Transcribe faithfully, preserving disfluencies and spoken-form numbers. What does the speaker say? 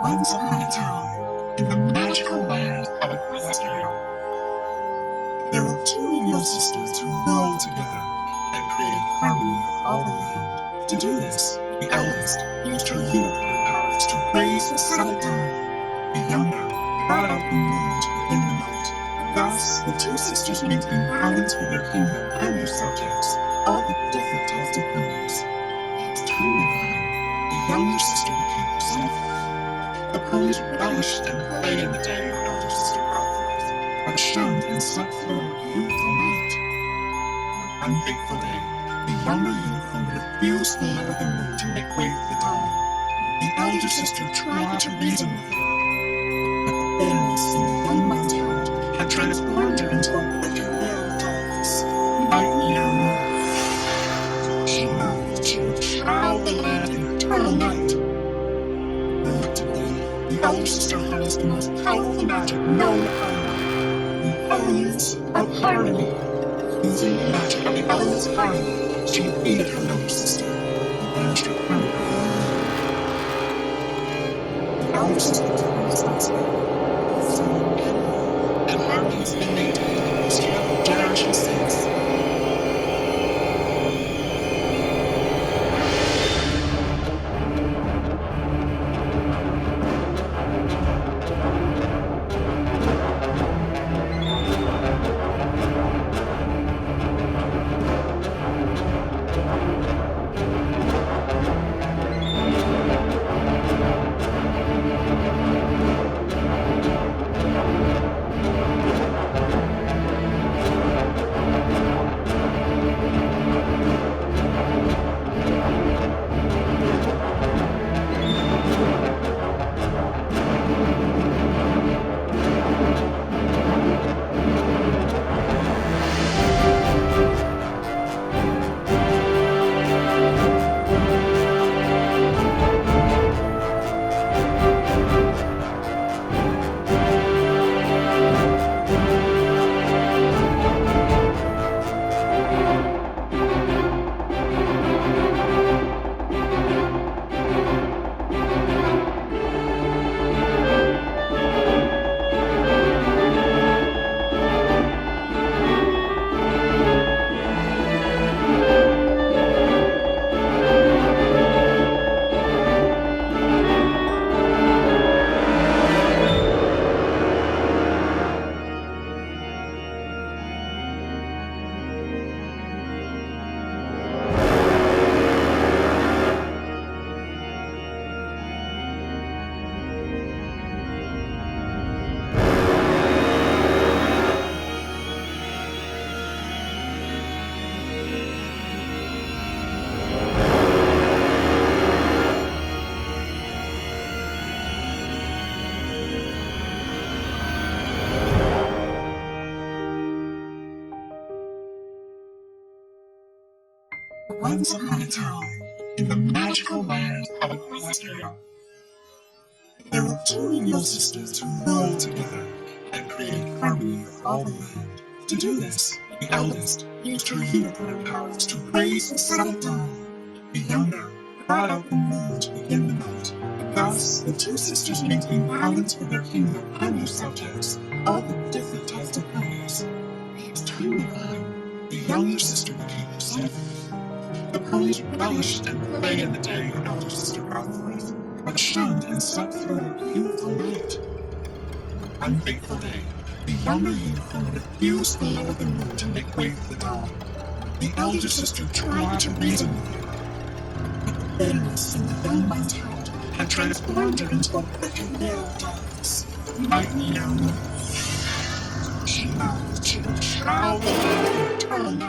Once upon a time, in the magical world of Equestria, there were two evil sisters who ruled together and created harmony for all the land. To do this, the eldest used her unicorn powers to raise the sun at dawn. The younger brought out the moon to begin the night. Thus, the two sisters maintained balance for their kingdom and their subjects, all with different types of powers. As time went on, the younger sister became resentful. The ponies relished and played in the day her elder sister brought forth, but shunned and slept through a beautiful night. On one fateful day, the younger unicorn refused the light of the moon to make way for the dawn. The elder sister tried to reason with her, but the bitterness in the young one's heart had transformed her into a wicked will of darkness. Night near moon. She vowed that she would shroud the land in eternal night. Reluctantly, the elder sister harnessed the most powerful magic known upon earth, the elements of harmony. Using the magic of the elements of harmony, she defeated her younger sister and banished her permanently. The elder sister took responsibility, so anyway, and harmony has been maintained in history for generations since. Once upon a time, in the magical land of Equestria, there were two evil sisters who ruled together and created harmony for all the land. To do this, the eldest used her unicorn powers to raise the sun at dawn. The younger brought out the moon to begin the night. Thus, the two sisters maintained balance for their kingdom and their subjects, all with different types of powers. As time went on, the younger sister became resentful. The ponies relished and played in the day her elder sister brought forth, but shunned and slept through a beautiful night. On one fateful day, the younger unicorn refused the light of the moon to make way for the dawn. The elder sister tried to reason with her, but the bitterness in the young one's heart had transformed her into a wicked will of darkness. Night near moon. She vowed that she would shroud the land in eternal night.